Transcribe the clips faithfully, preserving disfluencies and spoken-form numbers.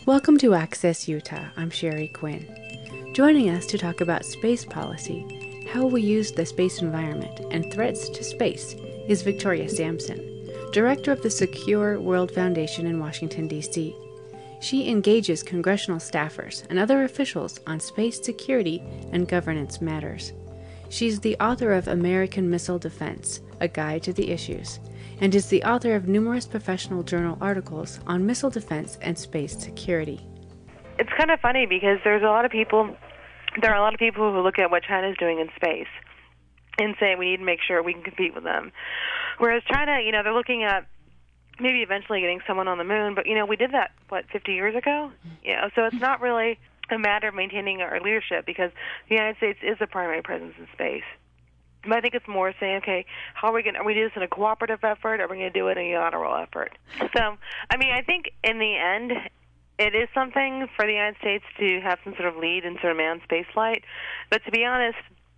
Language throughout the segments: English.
Welcome to Access Utah. I'm Sherry Quinn. Joining us to talk about space policy, how we use the space environment, and threats to space is Victoria Sampson, Director of the Secure World Foundation in Washington, D C She engages congressional staffers and other officials on space security and governance matters. She's the author of American Missile Defense, A Guide to the Issues, and is the author of numerous professional journal articles on missile defense and space security. It's kind of funny because there's a lot of people, there are a lot of people who look at what China's doing in space and say we need to make sure we can compete with them. Whereas China, you know, they're looking at maybe eventually getting someone on the moon, but, you know, we did that, what, fifty years ago? You know, so it's not really a matter of maintaining our leadership because the United States is a primary presence in space. But I think it's more saying, okay, how are we going to, are we do this in a cooperative effort, or are we going to do it in a unilateral effort? So, I mean, I think in the end, it is something for the United States to have some sort of lead in sort of manned space flight. But to be honest,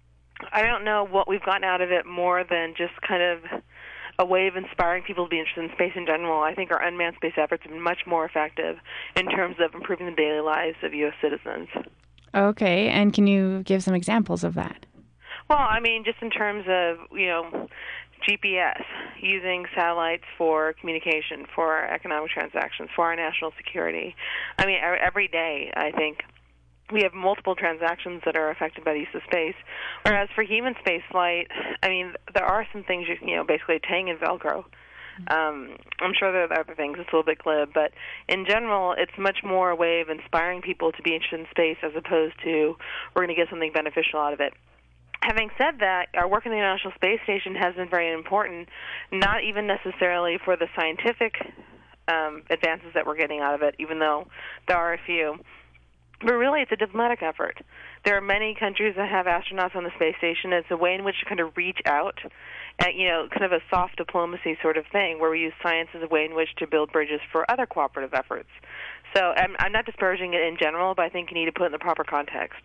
I don't know what we've gotten out of it more than just kind of a way of inspiring people to be interested in space in general. I think our unmanned space efforts have been much more effective in terms of improving the daily lives of U S citizens. Okay, and can you give some examples of that? Well, I mean, just in terms of, you know, G P S, using satellites for communication, for our economic transactions, for our national security. I mean, every day, I think, we have multiple transactions that are affected by the use of space. Whereas for human space flight, I mean, there are some things, you, you know, basically Tang and Velcro. Um, I'm sure there are other things. It's a little bit glib. But in general, it's much more a way of inspiring people to be interested in space as opposed to we're going to get something beneficial out of it. Having said that, our work in the International Space Station has been very important, not even necessarily for the scientific um, advances that we're getting out of it, even though there are a few. But really, it's a diplomatic effort. There are many countries that have astronauts on the space station. It's a way in which to kind of reach out, at, you know, kind of a soft diplomacy sort of thing, where we use science as a way in which to build bridges for other cooperative efforts. So I'm, I'm not disparaging it in general, but I think you need to put it in the proper context.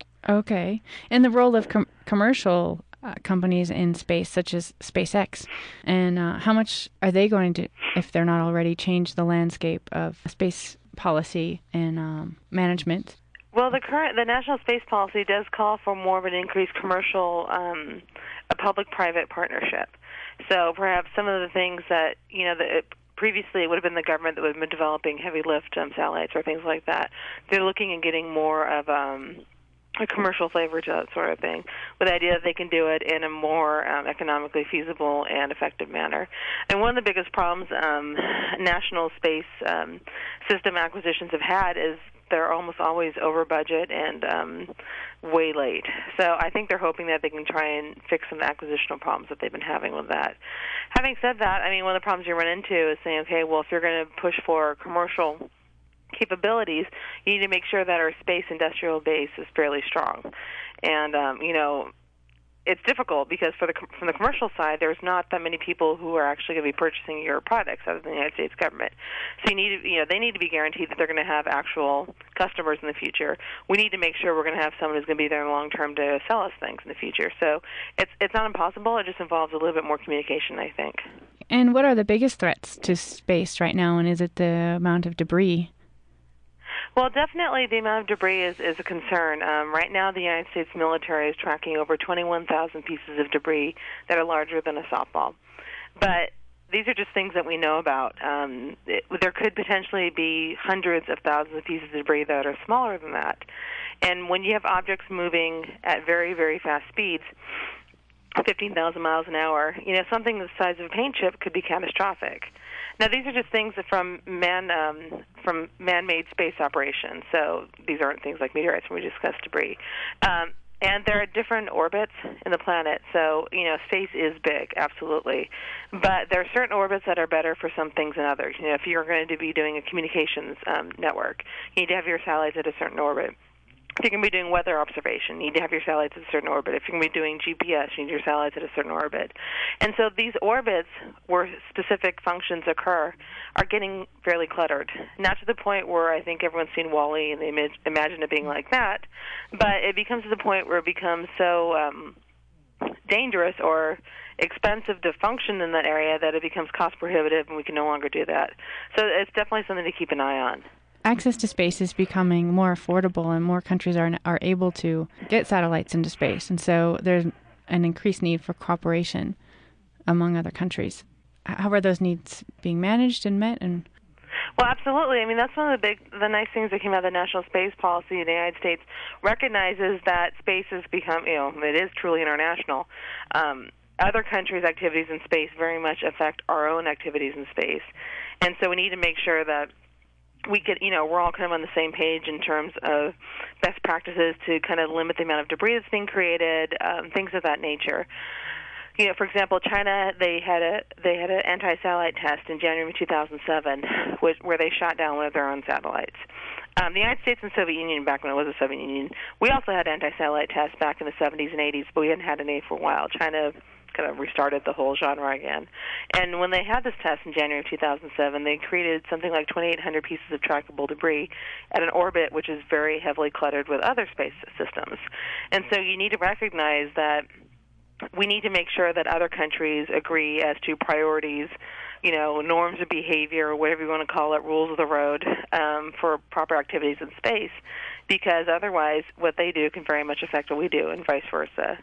Okay. And the role of com- commercial uh, companies in space, such as SpaceX, and uh, how much are they going to, if they're not already, change the landscape of space policy and um, management? Well, the current the national space policy does call for more of an increased commercial, um, a public-private partnership. So perhaps some of the things that, you know, that it, previously it would have been the government that would have been developing heavy lift um, satellites or things like that. They're looking at getting more of um, a commercial flavor to that sort of thing, with the idea that they can do it in a more um, economically feasible and effective manner. And one of the biggest problems um, national space um, system acquisitions have had is they're almost always over budget and um, way late. So I think they're hoping that they can try and fix some acquisitional problems that they've been having with that. Having said that, I mean, one of the problems you run into is saying, okay, well, if you're going to push for commercial capabilities, you need to make sure that our space industrial base is fairly strong. And, um, you know, it's difficult because for the from the commercial side, there's not that many people who are actually going to be purchasing your products other than the United States government. So you need to, you know, they need to be guaranteed that they're going to have actual customers in the future. We need to make sure we're going to have someone who's going to be there long term to sell us things in the future. So it's it's not impossible. It just involves a little bit more communication, I think. And what are the biggest threats to space right now, and is it the amount of debris? Well, definitely the amount of debris is, is a concern. Um, right now, the United States military is tracking over twenty-one thousand pieces of debris that are larger than a softball. But these are just things that we know about. Um, it, there could potentially be hundreds of thousands of pieces of debris that are smaller than that. And when you have objects moving at very, very fast speeds, fifteen thousand miles an hour, you know, something the size of a paint chip could be catastrophic. Now, these are just things that from man um, from man-made space operations. So these aren't things like meteorites when we discuss debris. Um, and there are different orbits in the planet. So, you know, space is big, absolutely. But there are certain orbits that are better for some things than others. You know, if you're going to be doing a communications um, network, you need to have your satellites at a certain orbit. If you're going to be doing weather observation, you need to have your satellites at a certain orbit. If you're going to be doing G P S, you need your satellites at a certain orbit. And so these orbits where specific functions occur are getting fairly cluttered. Not to the point where I think everyone's seen WALL-E and they imag- imagine it being like that, but it becomes to the point where it becomes so um, dangerous or expensive to function in that area that it becomes cost prohibitive and we can no longer do that. So it's definitely something to keep an eye on. access to space is becoming more affordable, and more countries are are able to get satellites into space, and so there's an increased need for cooperation among other countries. How are those needs being managed and met? And Well, absolutely. I mean, that's one of the big, the nice things that came out of the National Space Policy in the United States recognizes that space has become, you know, it is truly international. Um, other countries' activities in space very much affect our own activities in space. And so we need to make sure that we could, you know, we're all kind of on the same page in terms of best practices to kind of limit the amount of debris that's being created, um, things of that nature. You know, for example, China, they had a they had an anti-satellite test in January of two thousand seven, which, where they shot down one of their own satellites. Um, the United States and Soviet Union, back when it was the Soviet Union, we also had anti-satellite tests back in the seventies and eighties, but we hadn't had any for a while. China kind of restarted the whole genre again. And when they had this test in January of two thousand seven, they created something like twenty-eight hundred pieces of trackable debris at an orbit which is very heavily cluttered with other space systems. And so you need to recognize that we need to make sure that other countries agree as to priorities, you know, norms of behavior, or whatever you want to call it, rules of the road um, for proper activities in space, because otherwise what they do can very much affect what we do and vice versa.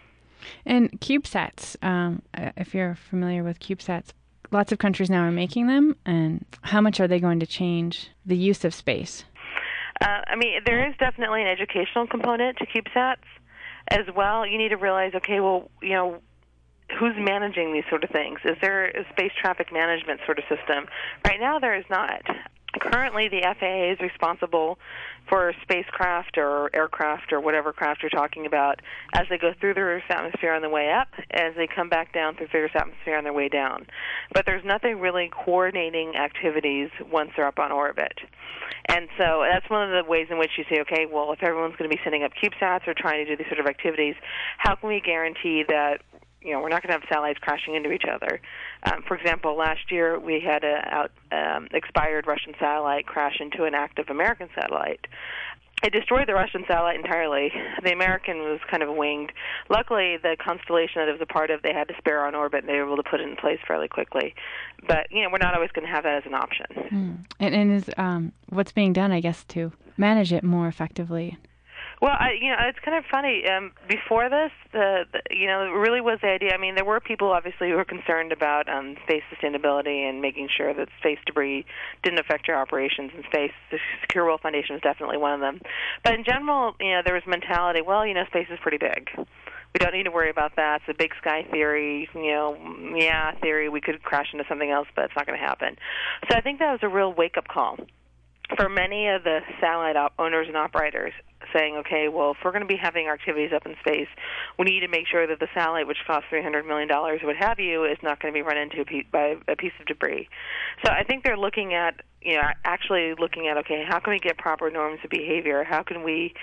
And CubeSats, um, if you're familiar with CubeSats, lots of countries now are making them, and how much are they going to change the use of space? Uh, I mean, there is definitely an educational component to CubeSats as well. You need to realize, okay, well, you know, who's managing these sort of things? Is there a space traffic management sort of system? Right now there is not. Currently, the F A A is responsible for spacecraft or aircraft or whatever craft you're talking about as they go through the Earth's atmosphere on the way up, as they come back down through the Earth's atmosphere on their way down. But there's nothing really coordinating activities once they're up on orbit. And so that's one of the ways in which you say, okay, well, if everyone's going to be sending up CubeSats or trying to do these sort of activities, how can we guarantee that, you know, we're not going to have satellites crashing into each other? Um, for example, last year we had an out, um, expired Russian satellite crash into an active American satellite. It destroyed the Russian satellite entirely. The American was kind of winged. Luckily, the constellation that it was a part of, they had to spare on orbit, and they were able to put it in place fairly quickly. But, you know, we're not always going to have that as an option. Mm. And, and is um, what's being done, I guess, to manage it more effectively? Well, I, you know, it's kind of funny. Um, before this, the, the you know, it really was the idea. I mean, there were people obviously who were concerned about um, space sustainability and making sure that space debris didn't affect your operations in space. The Secure World Foundation was definitely one of them. But in general, you know, there was mentality. Well, you know, space is pretty big. We don't need to worry about that. It's a big sky theory. You know, yeah, theory. We could crash into something else, but it's not going to happen. So I think that was a real wake-up call for many of the satellite op- owners and operators, saying, okay, well, if we're going to be having our activities up in space, we need to make sure that the satellite, which costs three hundred million dollars, what have you, is not going to be run into a piece, by a piece of debris. So I think they're looking at, you know, actually looking at, okay, how can we get proper norms of behavior? How can we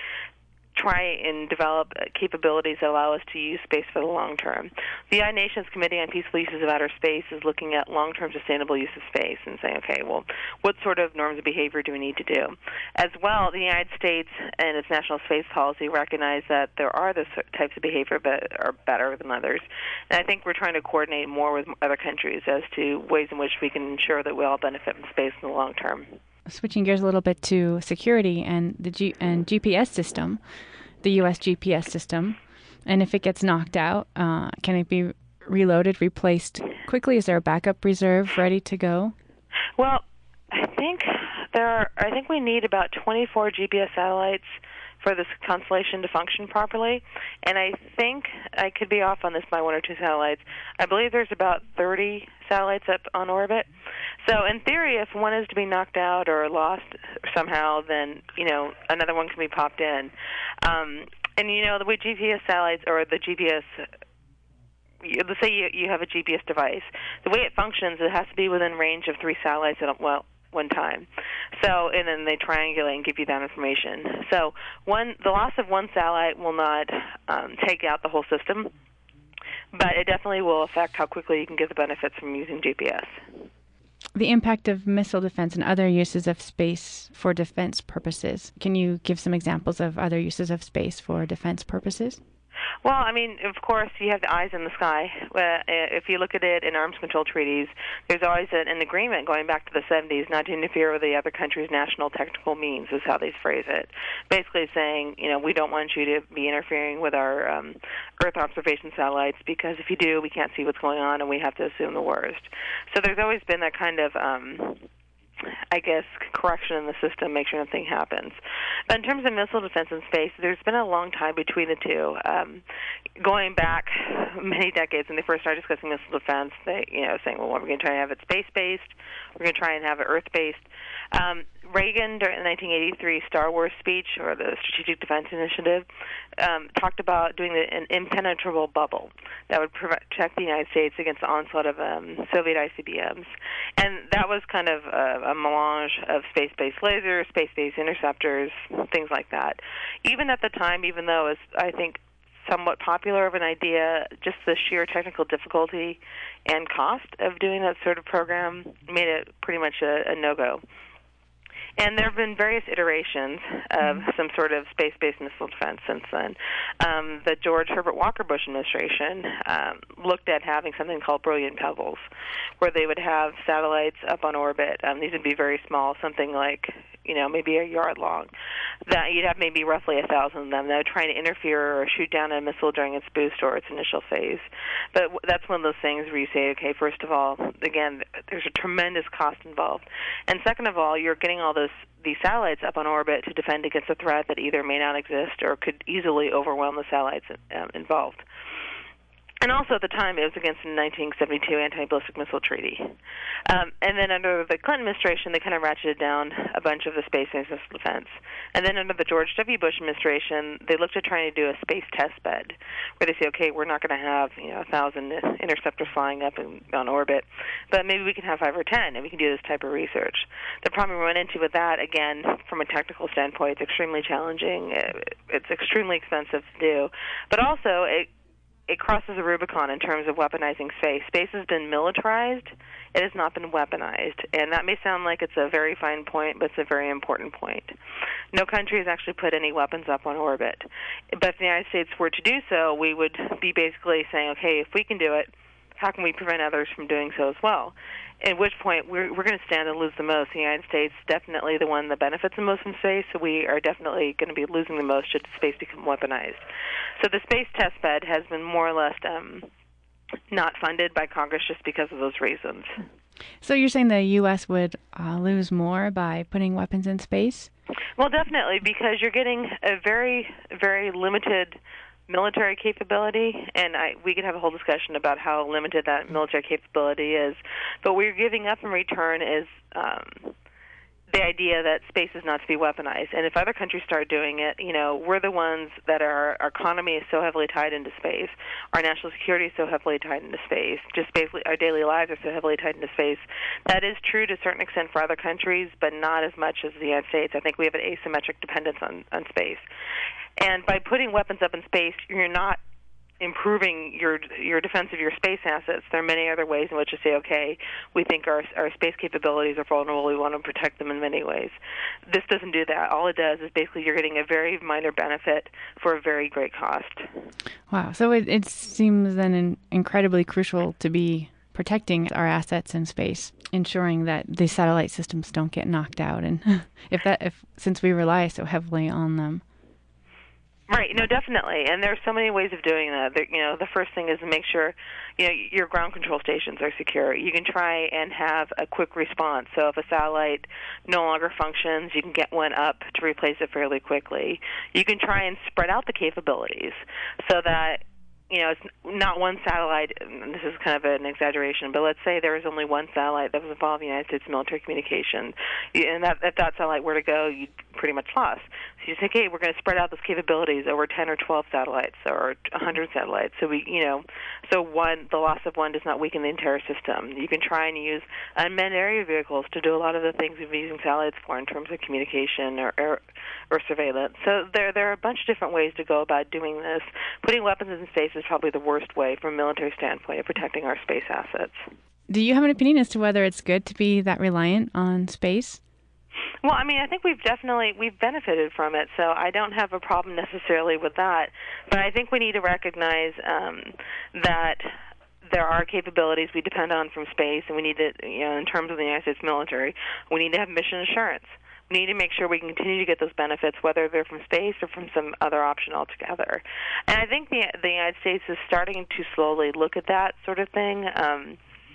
try and develop capabilities that allow us to use space for the long term? The United Nations Committee on Peaceful Uses of Outer Space is looking at long-term sustainable use of space and saying, okay, well, what sort of norms of behavior do we need to do? As well, the United States and its national space policy recognize that there are those types of behavior that are better than others. And I think we're trying to coordinate more with other countries as to ways in which we can ensure that we all benefit from space in the long term. Switching gears a little bit to security and the G- and G P S system, the U S G P S system, and if it gets knocked out, uh, can it be reloaded, replaced quickly? Is there a backup reserve ready to go? Well, I think there are, I think we need about twenty-four G P S satellites for this constellation to function properly, and I think I could be off on this by one or two satellites. I believe there's about thirty satellites up on orbit. So in theory, if one is to be knocked out or lost somehow, then, you know, another one can be popped in. Um, and, you know, the way G P S satellites or the G P S, let's say you, you have a G P S device, the way it functions, it has to be within range of three satellites at, well, one time. So, and then they triangulate and give you that information. So one, the loss of one satellite will not um, take out the whole system, but it definitely will affect how quickly you can get the benefits from using G P S. The impact of missile defense and other uses of space for defense purposes. Can you give some examples of other uses of space for defense purposes? Well, I mean, of course, you have the eyes in the sky. Uh, if you look at it in arms control treaties, there's always an, an agreement going back to the seventies not to interfere with the other country's national technical means, is how they phrase it. Basically saying, you know, we don't want you to be interfering with our um, Earth observation satellites, because if you do, we can't see what's going on, and we have to assume the worst. So there's always been that kind of... Um, I guess, correction in the system, make sure nothing happens. But in terms of missile defense in space, there's been a long time between the two. Um, going back many decades when they first started discussing missile defense, they, you know, saying, well, we're going to try and have it space-based, we're going to try and have it Earth-based. Um, Reagan, during the nineteen eighty-three Star Wars speech, or the Strategic Defense Initiative, um, talked about doing the, an impenetrable bubble that would protect the United States against the onslaught of um, Soviet I C B Ms. And that was kind of a, a melange of space-based lasers, space-based interceptors, things like that. Even at the time, even though it was, I think, somewhat popular of an idea, just the sheer technical difficulty and cost of doing that sort of program made it pretty much a, a no-go. And there have been various iterations of some sort of space-based missile defense since then. Um, the George Herbert Walker Bush administration um, looked at having something called Brilliant Pebbles, where they would have satellites up on orbit. Um, these would be very small, something like, you know, maybe a yard long. That you'd have maybe roughly a thousand of them that would try to interfere or shoot down a missile during its boost or its initial phase. But w- that's one of those things where you say, okay, first of all, again, there's a tremendous cost involved, and second of all, you're getting all those these satellites up on orbit to defend against a threat that either may not exist or could easily overwhelm the satellites um, involved. And also at the time, it was against the nineteen seventy-two Anti-Ballistic Missile Treaty. Um, and then under the Clinton administration, they kind of ratcheted down a bunch of the space-based missile defense. And then under the George W. Bush administration, they looked at trying to do a space test bed, where they say, okay, we're not going to have, you know, a thousand interceptors flying up in, on orbit, but maybe we can have five or ten, and we can do this type of research. The problem we run into with that, again, from a technical standpoint, it's extremely challenging. It's extremely expensive to do. But also, it It crosses a Rubicon in terms of weaponizing space. Space has been militarized. It has not been weaponized. And that may sound like it's a very fine point, but it's a very important point. No country has actually put any weapons up on orbit. But if the United States were to do so, we would be basically saying, okay, if we can do it, how can we prevent others from doing so as well? At which point, we're, we're going to stand and lose the most. The United States is definitely the one that benefits the most from space, so we are definitely going to be losing the most should space become weaponized. So the space test bed has been more or less um, not funded by Congress just because of those reasons. So you're saying the U S would uh, lose more by putting weapons in space? Well, definitely, because you're getting a very, very limited military capability, and I, we could have a whole discussion about how limited that military capability is. But what you're giving up in return is um, the idea that space is not to be weaponized. And if other countries start doing it, you know, we're the ones that are, our economy is so heavily tied into space. Our national security is so heavily tied into space. Just basically our daily lives are so heavily tied into space. That is true to a certain extent for other countries, but not as much as the United States. I think we have an asymmetric dependence on, on space. And by putting weapons up in space, you're not improving your your defense of your space assets. There are many other ways in which to say, okay, we think our our space capabilities are vulnerable, we want to protect them in many ways. This doesn't do that. All it does is basically you're getting a very minor benefit for a very great cost. Wow. So it, it seems then in, incredibly crucial to be protecting our assets in space, ensuring that the satellite systems don't get knocked out. And if that, if since we rely so heavily on them. Right. No, definitely. And there are so many ways of doing that. There, you know, the first thing is to make sure, you know, your ground control stations are secure. You can try and have a quick response. So if a satellite no longer functions, you can get one up to replace it fairly quickly. You can try and spread out the capabilities so that, you know, it's not one satellite. This is kind of an exaggeration, but let's say there was only one satellite that was involved in the United States military communication, and that, if that satellite were to go, you'd pretty much lost. So you say, okay, we're going to spread out those capabilities over ten or twelve satellites or one hundred satellites. So we, you know, so one, the loss of one does not weaken the entire system. You can try and use unmanned area vehicles to do a lot of the things we've been using satellites for in terms of communication or or, or surveillance. So there there are a bunch of different ways to go about doing this. Putting weapons in space is probably the worst way from a military standpoint of protecting our space assets. Do you have an opinion as to whether it's good to be that reliant on space? Well, I mean, I think we've definitely we've benefited from it, so I don't have a problem necessarily with that. But I think we need to recognize um, that there are capabilities we depend on from space, and we need to, you know, in terms of the United States military, we need to have mission assurance. We need to make sure we can continue to get those benefits, whether they're from space or from some other option altogether. And I think the the United States is starting to slowly look at that sort of thing. Um,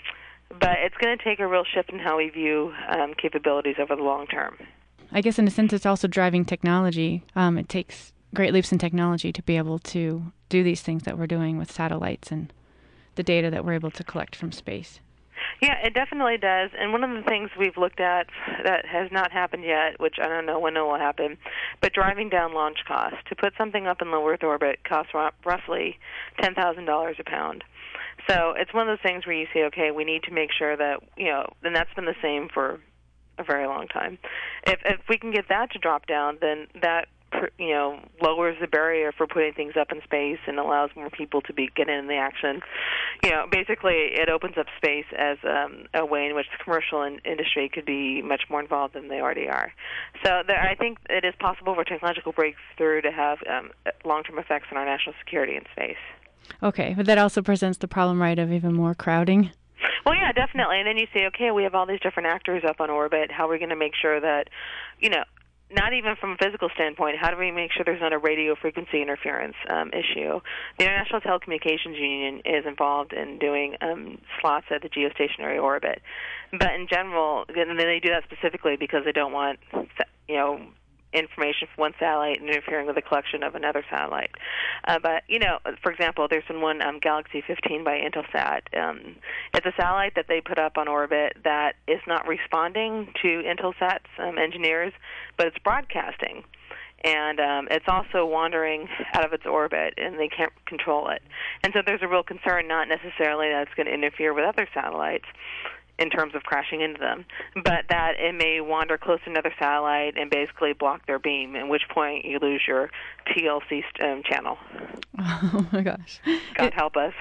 but it's going to take a real shift in how we view um, capabilities over the long term. I guess in a sense it's also driving technology. Um, it takes great leaps in technology to be able to do these things that we're doing with satellites and the data that we're able to collect from space. Yeah, it definitely does. And one of the things we've looked at that has not happened yet, which I don't know when it will happen, but driving down launch costs. To put something up in low Earth orbit costs roughly ten thousand dollars a pound. So it's one of those things where you say, okay, we need to make sure that, you know, and that's been the same for a very long time. If if we can get that to drop down, then that, you know, lowers the barrier for putting things up in space and allows more people to be get in the action. You know, basically it opens up space as um, a way in which the commercial in- industry could be much more involved than they already are. So there, I think it is possible for technological breakthrough to have um, long-term effects on our national security in space. Okay, but that also presents the problem, right, of even more crowding? Well, yeah, definitely. And then you say, okay, we have all these different actors up on orbit. How are we going to make sure that, you know, not even from a physical standpoint, how do we make sure there's not a radio frequency interference um, issue? The International Telecommunications Union is involved in doing um, slots at the geostationary orbit. But in general, and they do that specifically because they don't want, you know, information from one satellite and interfering with the collection of another satellite. Uh, but, you know, for example, there's been one, um, Galaxy fifteen by Intelsat. Um, it's a satellite that they put up on orbit that is not responding to Intelsat's um, engineers, but it's broadcasting. And um, it's also wandering out of its orbit, and they can't control it. And so there's a real concern, not necessarily that it's going to interfere with other satellites in terms of crashing into them, but that it may wander close to another satellite and basically block their beam, at which point you lose your T L C um, channel. Oh my gosh. God it, help us.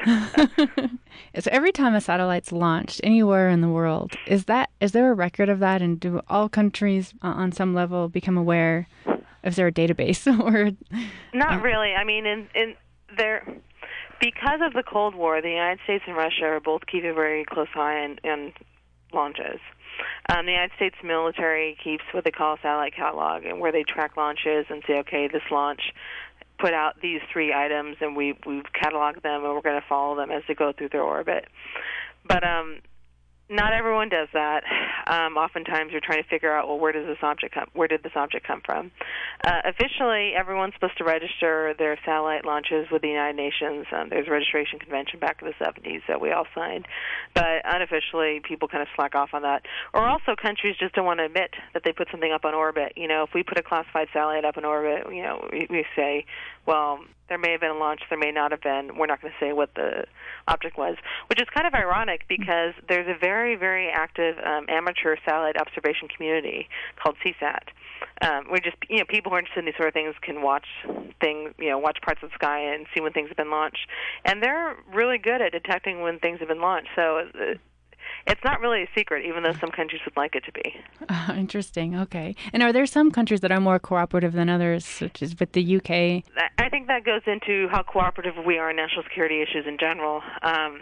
So every time a satellite's launched anywhere in the world, is that is there a record of that, and do all countries uh, on some level become aware? Is there a database? or Not really. I mean, in, in there... Because of the Cold War, the United States and Russia are both keeping a very close eye on, on launches. Um, the United States military keeps what they call a satellite catalog, and where they track launches and say, okay, this launch put out these three items, and we, we've cataloged them, and we're going to follow them as they go through their orbit. But um, not everyone does that. Um, oftentimes, you're trying to figure out, well, where does this object come? Where did this object come from? Uh, officially, everyone's supposed to register their satellite launches with the United Nations. Um, there's a registration convention back in the seventies that we all signed, but unofficially, people kind of slack off on that. Or also, countries just don't want to admit that they put something up on orbit. You know, if we put a classified satellite up in orbit, you know, we, we say, well, there may have been a launch, there may not have been. We're not going to say what the object was, which is kind of ironic because there's a very, very active um, amateur satellite observation community called C SAT. Um, we're just, you know, people who are interested in these sort of things can watch things, you know, watch parts of the sky and see when things have been launched. And they're really good at detecting when things have been launched. So uh, it's not really a secret, even though some countries would like it to be. Uh, interesting. Okay. And are there some countries that are more cooperative than others, such as with the U K? I think that goes into how cooperative we are in national security issues in general. Um,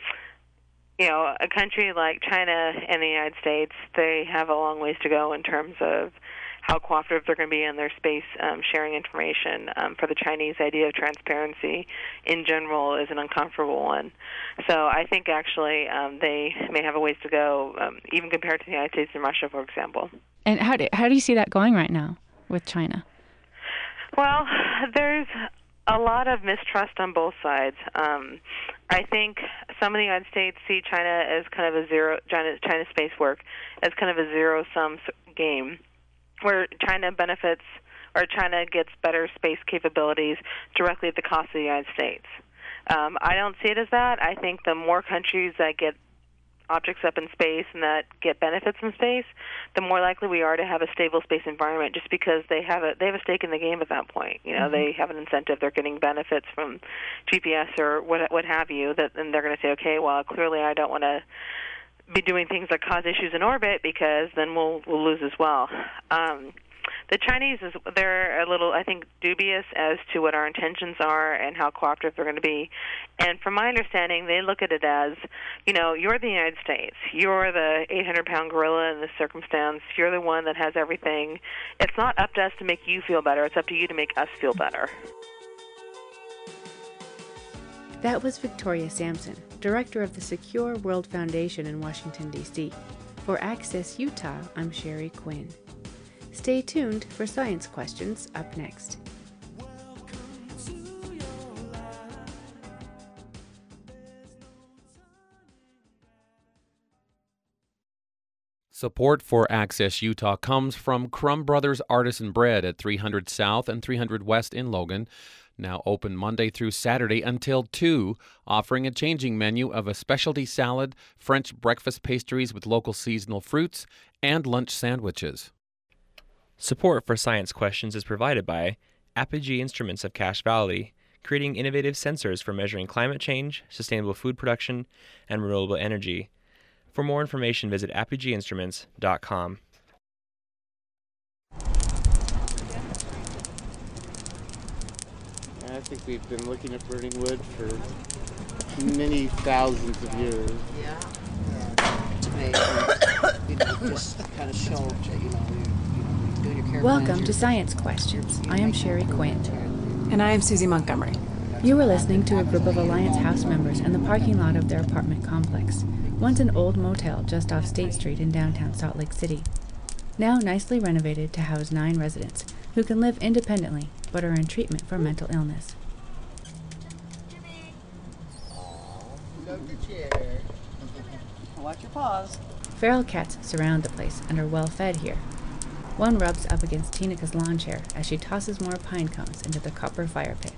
you know, a country like China and the United States, they have a long ways to go in terms of how cooperative they're going to be in their space um, sharing information. Um, for the Chinese, idea of transparency in general is an uncomfortable one. So I think actually um, they may have a ways to go, um, even compared to the United States and Russia, for example. And how do, how do you see that going right now with China? Well, there's a lot of mistrust on both sides. Um, I think some of the United States see China as kind of a zero, China, China space work as kind of a zero-sum game, where China benefits or China gets better space capabilities directly at the cost of the United States. Um, I don't see it as that. I think the more countries that get objects up in space and that get benefits from space, the more likely we are to have a stable space environment, just because they have a they have a stake in the game at that point. You know, mm-hmm. They have an incentive. They're getting benefits from G P S or what what have you, that and they're going to say, okay, well, clearly I don't want to be doing things that cause issues in orbit, because then we'll we'll lose as well. Um, the Chinese is they're a little, I think, dubious as to what our intentions are and how cooperative they're going to be. And from my understanding, they look at it as, you know, you're the United States. You're the eight hundred pound gorilla in this circumstance. You're the one that has everything. It's not up to us to make you feel better. It's up to you to make us feel better. That was Victoria Sampson, director of the Secure World Foundation in Washington, D C For Access Utah, I'm Sherry Quinn. Stay tuned for Science Questions up next. Support for Access Utah comes from Crumb Brothers Artisan Bread at three hundred South and three hundred West in Logan, now open Monday through Saturday until two, offering a changing menu of a specialty salad, French breakfast pastries with local seasonal fruits, and lunch sandwiches. Support for Science Questions is provided by Apogee Instruments of Cache Valley, creating innovative sensors for measuring climate change, sustainable food production, and renewable energy. For more information, visit apogee instruments dot com. I think we've been looking at burning wood for many thousands of years. Yeah. yeah. To make, uh, you know, just kind of show, you know, you, you know, doing your care Welcome plans, to Science Questions. I am Sherry Quinn. And I am Susie Montgomery. You are listening to a group of Alliance House members in the parking lot of their apartment complex, once an old motel just off State Street in downtown Salt Lake City. Now nicely renovated to house nine residents who can live independently but are in treatment for mental illness. Love the chair. Watch your paws. Feral cats surround the place and are well fed here. One rubs up against Tinika's lawn chair as she tosses more pine cones into the copper fire pit.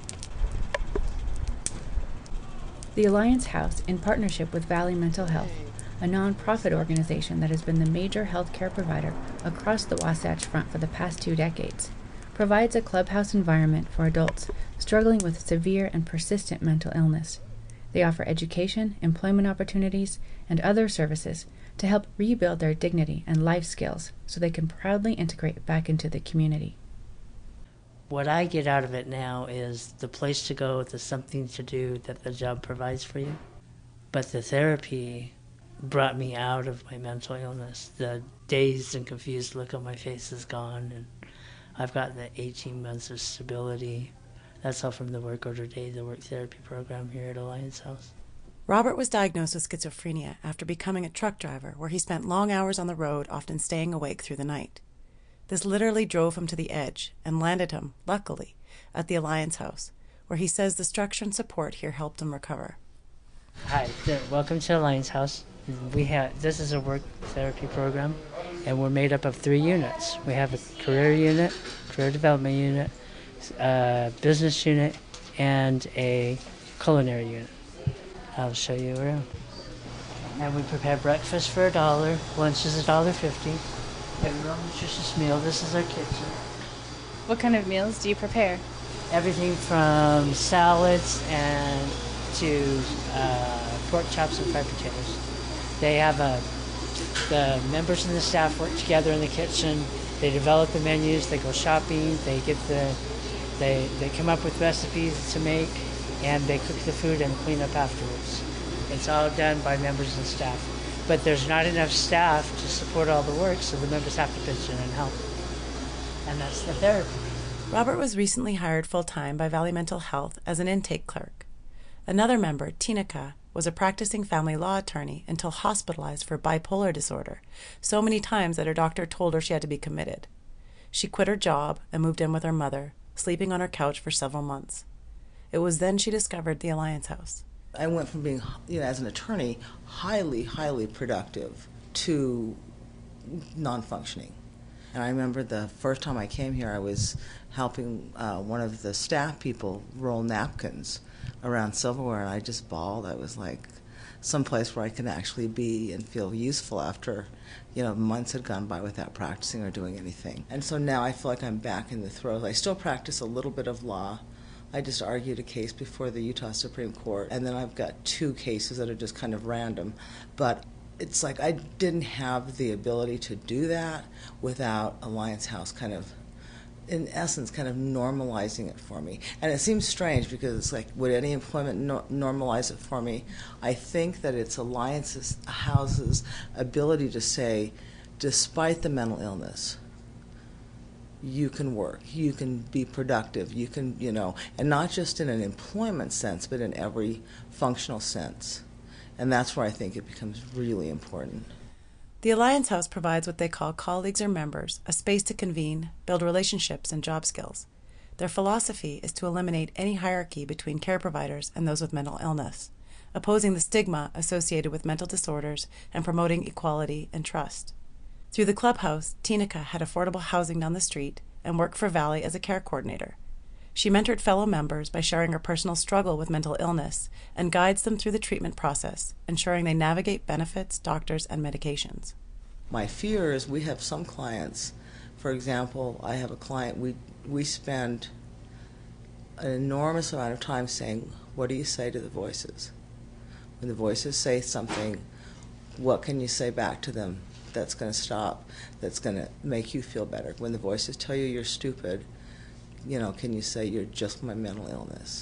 The Alliance House, in partnership with Valley Mental Health, a non-profit organization that has been the major health care provider across the Wasatch Front for the past two decades, provides a clubhouse environment for adults struggling with severe and persistent mental illness. They offer education, employment opportunities, and other services to help rebuild their dignity and life skills so they can proudly integrate back into the community. What I get out of it now is the place to go, the something to do that the job provides for you. But the therapy brought me out of my mental illness. The dazed and confused look on my face is gone, and I've got the eighteen months of stability. That's all from the Work Order Day, the work therapy program here at Alliance House. Robert was diagnosed with schizophrenia after becoming a truck driver, where he spent long hours on the road, often staying awake through the night. This literally drove him to the edge and landed him, luckily, at the Alliance House, where he says the structure and support here helped him recover. Hi, welcome to Alliance House. We have this is a work therapy program, and we're made up of three units. We have a career unit, career development unit, a business unit, and a culinary unit. I'll show you around. And we prepare breakfast for a dollar, lunch is a dollar fifty. We have a real nutritious meal. This is our kitchen. What kind of meals do you prepare? Everything from salads and to uh, pork chops and fried potatoes. They have a, the members and the staff work together in the kitchen. They develop the menus, they go shopping, they get the, they, they come up with recipes to make, and they cook the food and clean up afterwards. It's all done by members and staff. But there's not enough staff to support all the work, so the members have to pitch in and help. And that's the therapy. Robert was recently hired full-time by Valley Mental Health as an intake clerk. Another member, Tinika, was a practicing family law attorney until hospitalized for bipolar disorder, so many times that her doctor told her she had to be committed. She quit her job and moved in with her mother, sleeping on her couch for several months. It was then she discovered the Alliance House. I went from being, you know, as an attorney, highly, highly productive to non-functioning. And I remember the first time I came here, I was helping uh, one of the staff people roll napkins around silverware, and I just bawled. I was like, someplace where I can actually be and feel useful after, you know, months had gone by without practicing or doing anything. And so now I feel like I'm back in the throes. I still practice a little bit of law. I just argued a case before the Utah Supreme Court, and then I've got two cases that are just kind of random. But it's like I didn't have the ability to do that without Alliance House kind of, in essence, kind of normalizing it for me. And it seems strange because it's like, would any employment no- normalize it for me? I think that it's Alliance House's ability to say, despite the mental illness, you can work, you can be productive, you can, you know, and not just in an employment sense, but in every functional sense. And that's where I think it becomes really important. The Alliance House provides what they call colleagues or members a space to convene, build relationships, and job skills. Their philosophy is to eliminate any hierarchy between care providers and those with mental illness, opposing the stigma associated with mental disorders and promoting equality and trust. Through the clubhouse, Tinika had affordable housing down the street and worked for Valley as a care coordinator. She mentored fellow members by sharing her personal struggle with mental illness and guides them through the treatment process, ensuring they navigate benefits, doctors, and medications. My fear is we have some clients, for example, I have a client, we, we spend an enormous amount of time saying, what do you say to the voices? When the voices say something, what can you say back to them that's going to stop, that's going to make you feel better? When the voices tell you you're stupid, you know, can you say you're just my mental illness?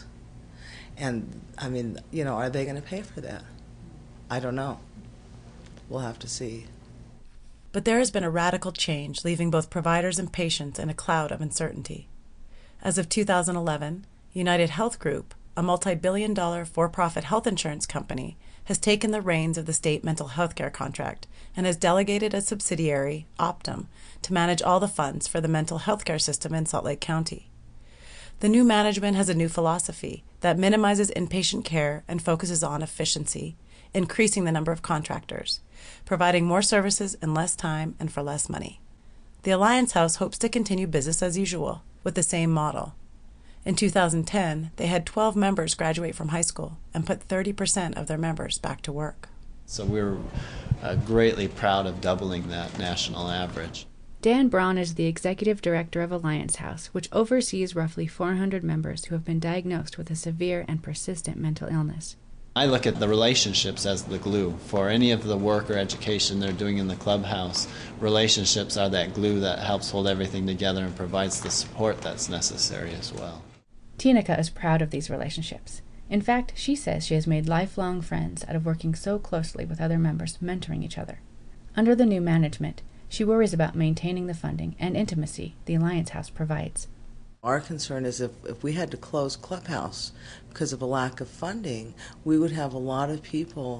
And, I mean, you know, are they going to pay for that? I don't know. We'll have to see. But there has been a radical change, leaving both providers and patients in a cloud of uncertainty. As of two thousand eleven, United Health Group, a multi-billion dollar for-profit health insurance company, has taken the reins of the state mental health care contract and has delegated a subsidiary, Optum, to manage all the funds for the mental health care system in Salt Lake County. The new management has a new philosophy that minimizes inpatient care and focuses on efficiency, increasing the number of contractors, providing more services in less time and for less money. The Alliance House hopes to continue business as usual with the same model. In two thousand ten, they had twelve members graduate from high school and put thirty percent of their members back to work. So we're uh, greatly proud of doubling that national average. Dan Braun is the executive director of Alliance House, which oversees roughly four hundred members who have been diagnosed with a severe and persistent mental illness. I look at the relationships as the glue. For any of the work or education they're doing in the clubhouse, relationships are that glue that helps hold everything together and provides the support that's necessary as well. Tinika is proud of these relationships. In fact, she says she has made lifelong friends out of working so closely with other members, mentoring each other. Under the new management, she worries about maintaining the funding and intimacy the Alliance House provides. Our concern is if, if we had to close Clubhouse because of a lack of funding, we would have a lot of people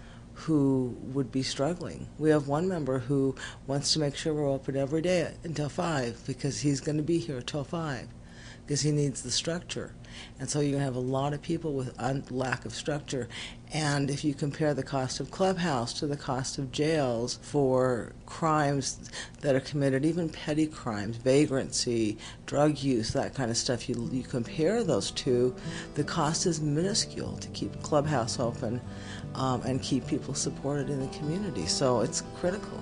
who would be struggling. We have one member who wants to make sure we're open every day until five because he's going to be here until five because he needs the structure. And so you're going to have a lot of people with a lack of structure. And if you compare the cost of Clubhouse to the cost of jails for crimes that are committed, even petty crimes, vagrancy, drug use, that kind of stuff, you, you compare those two, the cost is minuscule to keep Clubhouse open um, and keep people supported in the community. So it's critical.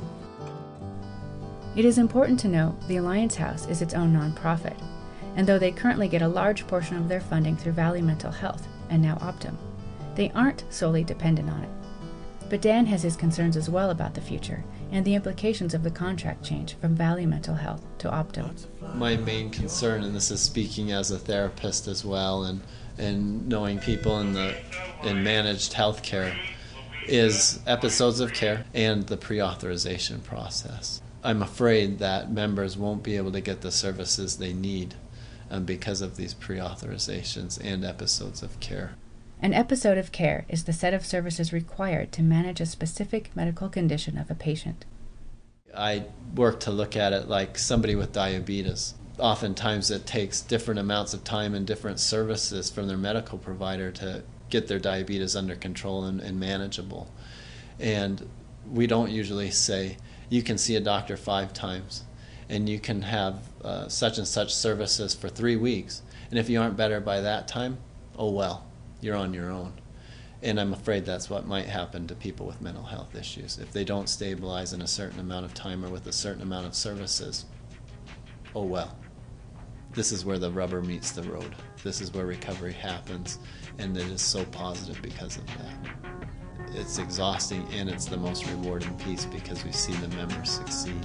It is important to note the Alliance House is its own nonprofit, and though they currently get a large portion of their funding through Valley Mental Health, and now Optum, they aren't solely dependent on it. But Dan has his concerns as well about the future and the implications of the contract change from Valley Mental Health to Optum. My main concern, and this is speaking as a therapist as well, and, and knowing people in the in managed health care, is episodes of care and the pre-authorization process. I'm afraid that members won't be able to get the services they need um, because of these pre-authorizations and episodes of care. An episode of care is the set of services required to manage a specific medical condition of a patient. I work to look at it like somebody with diabetes. Oftentimes it takes different amounts of time and different services from their medical provider to get their diabetes under control and, and manageable. And we don't usually say, you can see a doctor five times and you can have uh, such and such services for three weeks. And if you aren't better by that time, oh well, you're on your own. And I'm afraid that's what might happen to people with mental health issues. If they don't stabilize in a certain amount of time or with a certain amount of services, oh well. This is where the rubber meets the road. This is where recovery happens, and it is so positive because of that. it's exhausting and it's the most rewarding piece because we see the members succeed.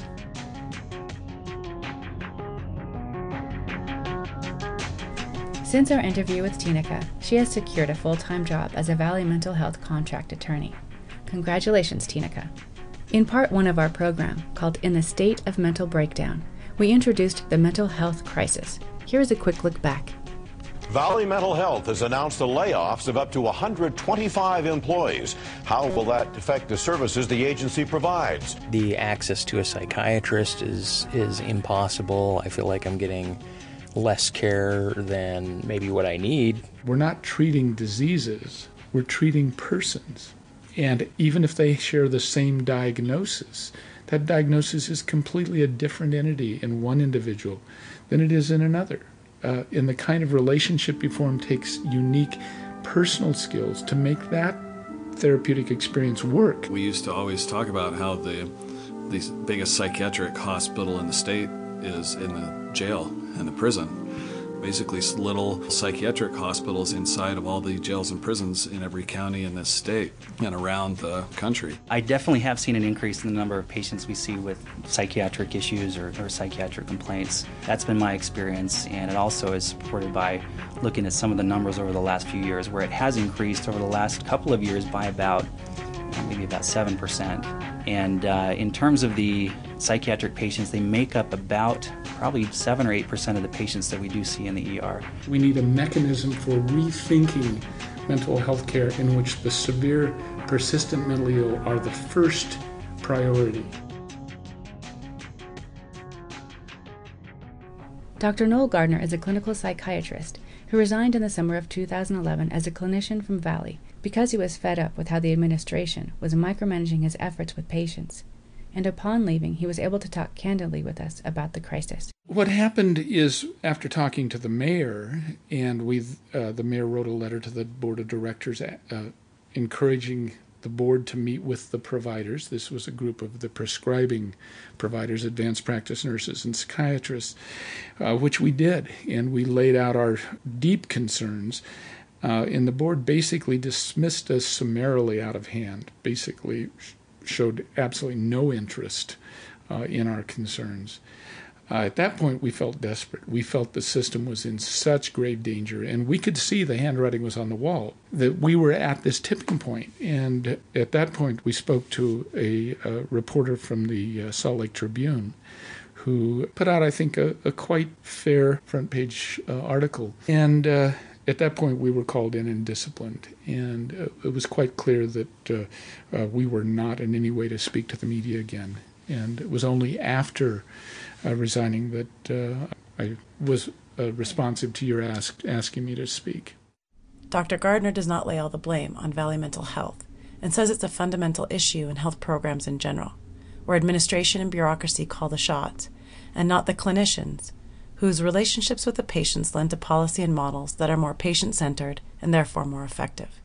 Since our interview with Tinica, she has secured a full-time job as a Valley Mental Health contract attorney. Congratulations, Tinica. In part one of our program, called In the State of Mental Breakdown, we introduced the mental health crisis. Here's a quick look back. Valley Mental Health has announced the layoffs of up to one hundred twenty-five employees. How will that affect the services the agency provides? The access to a psychiatrist is, is impossible. I feel like I'm getting less care than maybe what I need. We're not treating diseases, we're treating persons. And even if they share the same diagnosis, that diagnosis is completely a different entity in one individual than it is in another. Uh, and the kind of relationship you form takes unique personal skills to make that therapeutic experience work. We used to always talk about how the, the biggest psychiatric hospital in the state is in the jail and the prison. Basically little psychiatric hospitals inside of all the jails and prisons in every county in this state and around the country. I definitely have seen an increase in the number of patients we see with psychiatric issues or, or psychiatric complaints. That's been my experience, and it also is supported by looking at some of the numbers over the last few years, where it has increased over the last couple of years by about maybe about seven percent. And uh, in terms of the psychiatric patients, they make up about probably seven or eight percent of the patients that we do see in the E R. We need a mechanism for rethinking mental health care in which the severe, persistent mentally ill are the first priority. Doctor Noel Gardner is a clinical psychiatrist who resigned in the summer of two thousand eleven as a clinician from Valley because he was fed up with how the administration was micromanaging his efforts with patients. And upon leaving, he was able to talk candidly with us about the crisis. What happened is, after talking to the mayor, and we, uh, the mayor wrote a letter to the board of directors uh, encouraging the board to meet with the providers. This was a group of the prescribing providers, advanced practice nurses and psychiatrists, uh, which we did. And we laid out our deep concerns. Uh, and the board basically dismissed us summarily out of hand, basically showed absolutely no interest uh, in our concerns. Uh, at that point, we felt desperate. We felt the system was in such grave danger, and we could see the handwriting was on the wall, that we were at this tipping point. And at that point, we spoke to a, a reporter from the uh, Salt Lake Tribune who put out, I think, a, a quite fair front-page uh, article. And uh, at that point, we were called in and disciplined, and uh, it was quite clear that uh, uh, we were not in any way to speak to the media again. And it was only after uh, resigning that uh, I was uh, responsive to your ask, asking me to speak. Doctor Gardner does not lay all the blame on Valley Mental Health and says it's a fundamental issue in health programs in general, where administration and bureaucracy call the shots, and not the clinicians, whose relationships with the patients lend to policy and models that are more patient-centered and therefore more effective.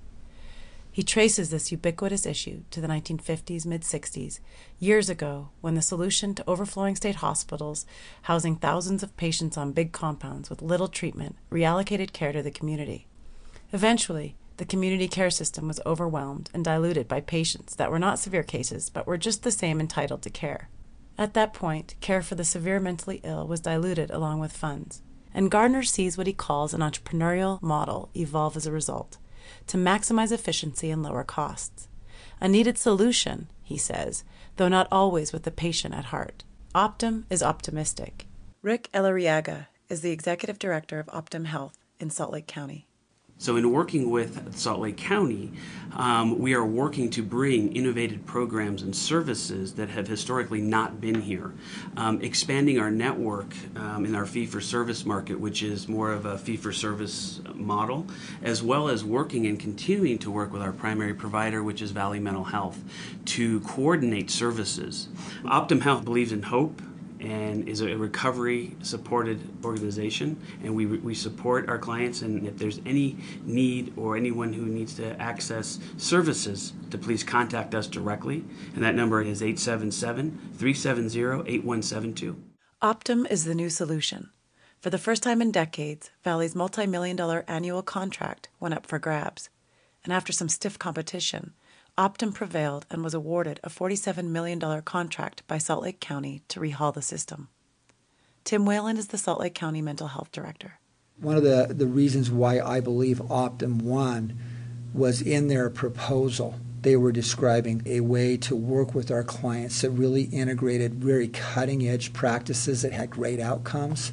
He traces this ubiquitous issue to the nineteen fifties, mid-sixties, years ago, when the solution to overflowing state hospitals housing thousands of patients on big compounds with little treatment reallocated care to the community. Eventually, the community care system was overwhelmed and diluted by patients that were not severe cases but were just the same entitled to care. At that point, care for the severe mentally ill was diluted along with funds, and Gardner sees what he calls an entrepreneurial model evolve as a result, to maximize efficiency and lower costs. A needed solution, he says, though not always with the patient at heart. Optum is optimistic. Rick Elariaga is the executive director of Optum Health in Salt Lake County. So in working with Salt Lake County, um, we are working to bring innovative programs and services that have historically not been here, um, expanding our network um, in our fee-for-service market, which is more of a fee-for-service model, as well as working and continuing to work with our primary provider, which is Valley Mental Health, to coordinate services. Optum Health believes in hope and is a recovery-supported organization, and we we support our clients, and if there's any need or anyone who needs to access services, to please contact us directly, and that number is eight seven seven, three seven zero, eight one seven two. Optum is the new solution. For the first time in decades, Valley's multi-million dollar annual contract went up for grabs, and after some stiff competition, Optum prevailed and was awarded a forty-seven million dollars contract by Salt Lake County to rehaul the system. Tim Whalen is the Salt Lake County Mental Health Director. One of the, the reasons why I believe Optum won was in their proposal. They were describing a way to work with our clients that really integrated very cutting-edge practices that had great outcomes.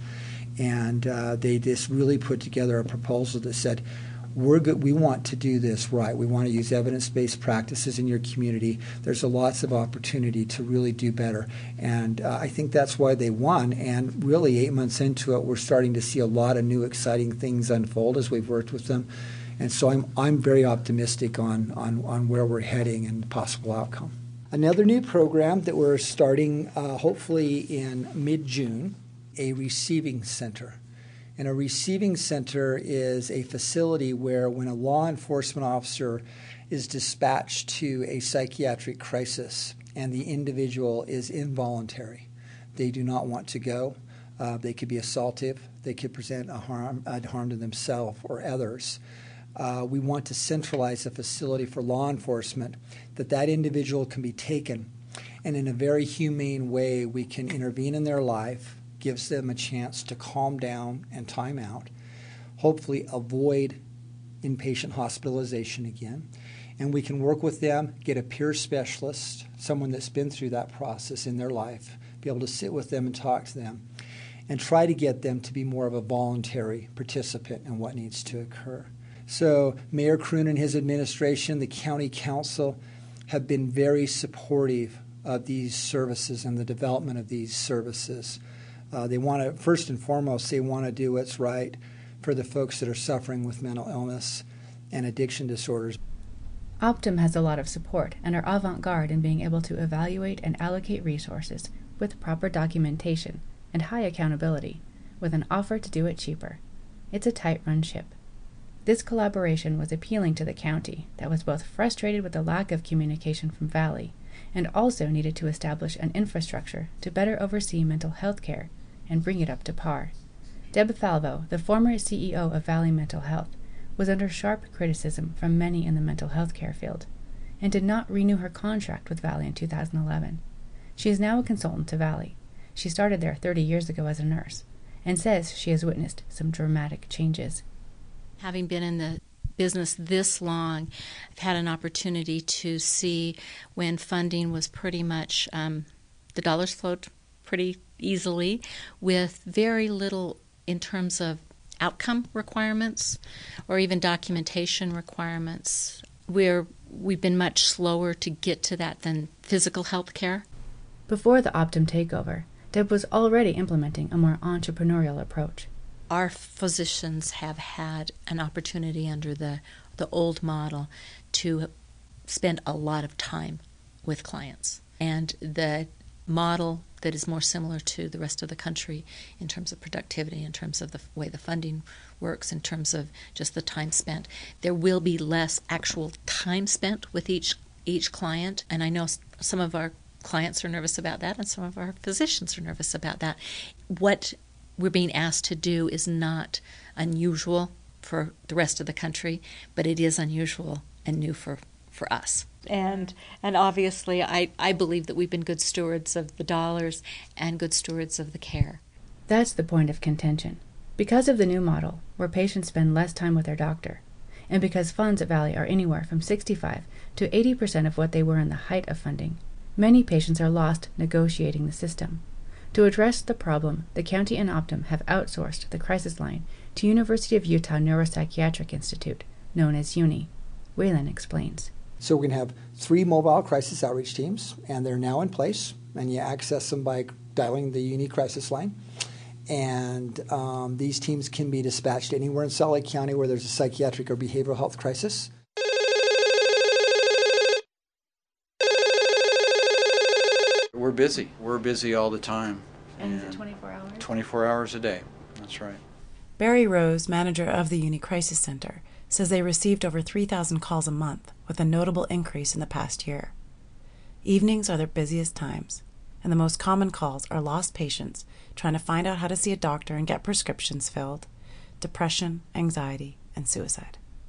And uh, they just really put together a proposal that said, we're good, we want to do this right. We want to use evidence-based practices in your community. There's a lots of opportunity to really do better. And uh, I think that's why they won. And really, eight months into it, we're starting to see a lot of new exciting things unfold as we've worked with them. And so I'm I'm very optimistic on, on, on where we're heading and the possible outcome. Another new program that we're starting uh, hopefully in mid-June, a receiving center. And a receiving center is a facility where when a law enforcement officer is dispatched to a psychiatric crisis and the individual is involuntary, they do not want to go, uh, they could be assaultive, they could present a harm, a harm to themselves or others. Uh, we want to centralize a facility for law enforcement that that individual can be taken, and in a very humane way we can intervene in their life, gives them a chance to calm down and time out, hopefully avoid inpatient hospitalization again, and we can work with them, get a peer specialist, someone that's been through that process in their life, be able to sit with them and talk to them, and try to get them to be more of a voluntary participant in what needs to occur. So Mayor Kroon and his administration, the county council, have been very supportive of these services and the development of these services. Uh, they want to, first and foremost, they want to do what's right for the folks that are suffering with mental illness and addiction disorders. Optum has a lot of support and are avant-garde in being able to evaluate and allocate resources with proper documentation and high accountability, with an offer to do it cheaper. It's a tight-run ship. This collaboration was appealing to the county that was both frustrated with the lack of communication from Valley and also needed to establish an infrastructure to better oversee mental health care and bring it up to par. Deb Falvo, the former C E O of Valley Mental Health, was under sharp criticism from many in the mental health care field and did not renew her contract with Valley in two thousand eleven. She is now a consultant to Valley. She started there thirty years ago as a nurse and says she has witnessed some dramatic changes. Having been in the business this long, I've had an opportunity to see when funding was pretty much, um, the dollars flowed pretty easily with very little in terms of outcome requirements or even documentation requirements. We're, we've been much slower to get to that than physical health care. Before the Optum takeover, Deb was already implementing a more entrepreneurial approach. Our physicians have had an opportunity under the, the old model to spend a lot of time with clients. And the model that is more similar to the rest of the country in terms of productivity, in terms of the way the funding works, in terms of just the time spent, there will be less actual time spent with each each client. And I know some of our clients are nervous about that, and some of our physicians are nervous about that. What we're being asked to do is not unusual for the rest of the country, but it is unusual and new for, for us. And and obviously, I, I believe that we've been good stewards of the dollars and good stewards of the care. That's the point of contention. Because of the new model, where patients spend less time with their doctor, and because funds at Valley are anywhere from sixty-five to eighty percent of what they were in the height of funding, many patients are lost negotiating the system. To address the problem, the county and Optum have outsourced the crisis line to University of Utah Neuropsychiatric Institute, known as UNI. Whalen explains. So we're going to have three mobile crisis outreach teams, and they're now in place, and you access them by dialing the UNI crisis line. And um, these teams can be dispatched anywhere in Salt Lake County where there's a psychiatric or behavioral health crisis. We're busy. We're busy all the time. And is it twenty-four hours? twenty-four hours a day. That's right. Barry Rose, manager of the UNI Crisis Center, says they received over three thousand calls a month, with a notable increase in the past year. Evenings are their busiest times, and the most common calls are lost patients trying to find out how to see a doctor and get prescriptions filled, depression, anxiety, and suicide.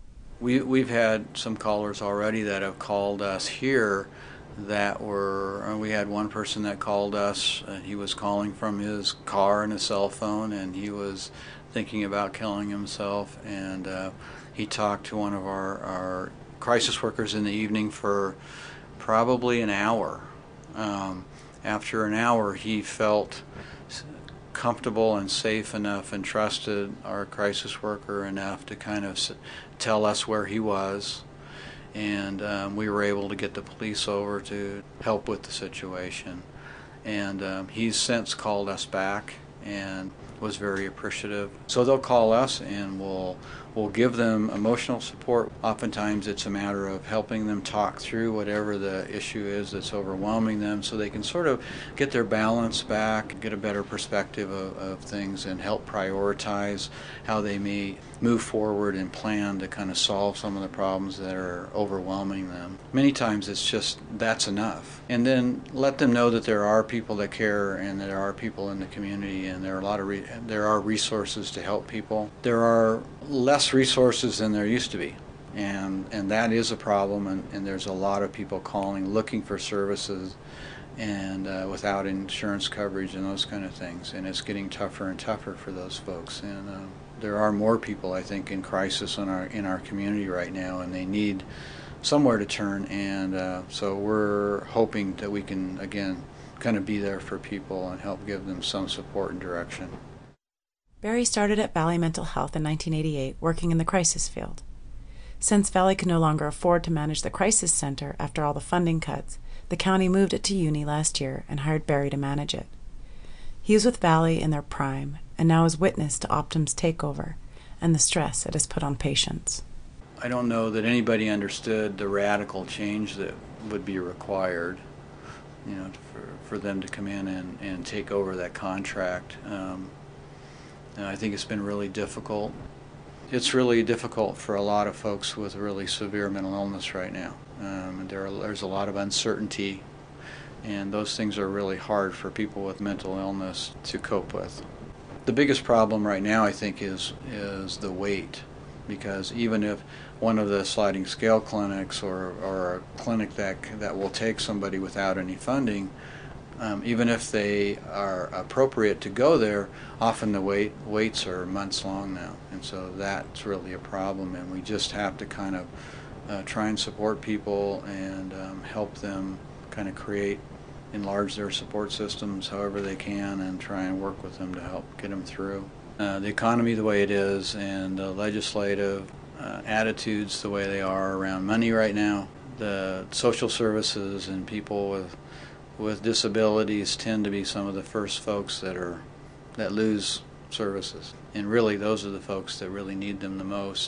We, we've had some callers already that have called us here that were, we had one person that called us, and he was calling from his car and his cell phone, and he was thinking about killing himself, and uh, he talked to one of our, our crisis workers in the evening for probably an hour. Um, after an hour, he felt comfortable and safe enough and trusted our crisis worker enough to kind of tell us where he was, and um, we were able to get the police over to help with the situation. And um, he's since called us back and was very appreciative. So they'll call us and we'll we'll give them emotional support. Oftentimes it's a matter of helping them talk through whatever the issue is that's overwhelming them, so they can sort of get their balance back, get a better perspective of, of things, and help prioritize how they may move forward and plan to kind of solve some of the problems that are overwhelming them. Many times it's just that's enough. And then let them know that there are people that care, and that there are people in the community, and there are a lot of re- there are resources to help people. There are less resources than there used to be, and and that is a problem, and, and there's a lot of people calling looking for services and uh, without insurance coverage and those kind of things, and it's getting tougher and tougher for those folks. And uh, there are more people, I think, in crisis in our in our community right now, and they need somewhere to turn, and uh, so we're hoping that we can again kind of be there for people and help give them some support and direction. Barry started at Valley Mental Health in nineteen eighty-eight, working in the crisis field. Since Valley could no longer afford to manage the crisis center after all the funding cuts, the county moved it to Uni last year and hired Barry to manage it. He was with Valley in their prime, and now is witness to Optum's takeover and the stress it has put on patients. I don't know that anybody understood the radical change that would be required, you know, for, for them to come in and, and take over that contract. Um, And I think it's been really difficult. It's really difficult for a lot of folks with really severe mental illness right now. Um, and there are, there's a lot of uncertainty, and those things are really hard for people with mental illness to cope with. The biggest problem right now, I think, is is the wait, because even if one of the sliding scale clinics or, or a clinic that that will take somebody without any funding, Um, even if they are appropriate to go there, often the wait waits are months long now, and so that's really a problem. And we just have to kind of uh, try and support people and um, help them kind of create, enlarge their support systems however they can, and try and work with them to help get them through. Uh, the economy the way it is, and the legislative uh, attitudes the way they are around money right now, the social services and people with with disabilities tend to be some of the first folks that are that lose services, and really those are the folks that really need them the most.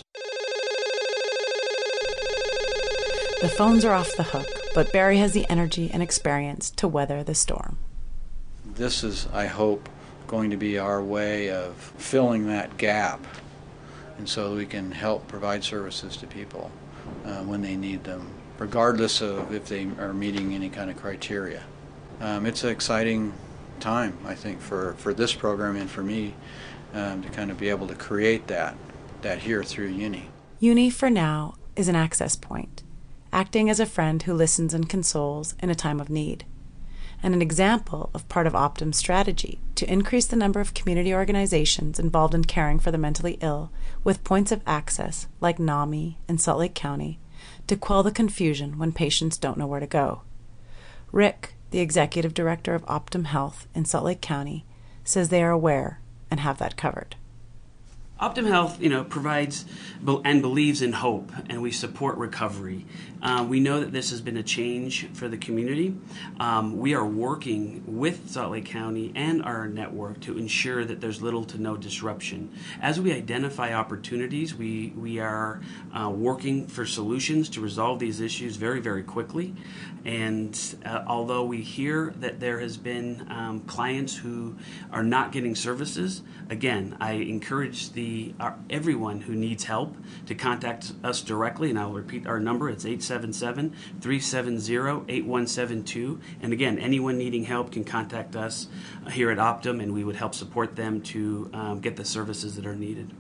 The phones are off the hook, but Barry has the energy and experience to weather the storm. This is, I hope, going to be our way of filling that gap, and so we can help provide services to people uh, when they need them, regardless of if they are meeting any kind of criteria. Um, it's an exciting time, I think, for, for this program and for me um, to kind of be able to create that, that here through Uni. Uni, for now, is an access point, acting as a friend who listens and consoles in a time of need, and an example of part of Optum's strategy to increase the number of community organizations involved in caring for the mentally ill with points of access like NAMI in Salt Lake County to quell the confusion when patients don't know where to go. Rick, the executive director of Optum Health in Salt Lake County, says they are aware and have that covered. Optum Health, you know, provides and believes in hope, and we support recovery. Uh, we know that this has been a change for the community. Um, we are working with Salt Lake County and our network to ensure that there's little to no disruption. As we identify opportunities, we, we are uh, working for solutions to resolve these issues very, very quickly. And uh, although we hear that there has been um, clients who are not getting services, again, I encourage the Our, everyone who needs help to contact us directly, and I'll repeat our number. It's eight seven seven, three seven zero, eight one seven two. And again, anyone needing help can contact us here at Optum, and we would help support them to um, get the services that are needed.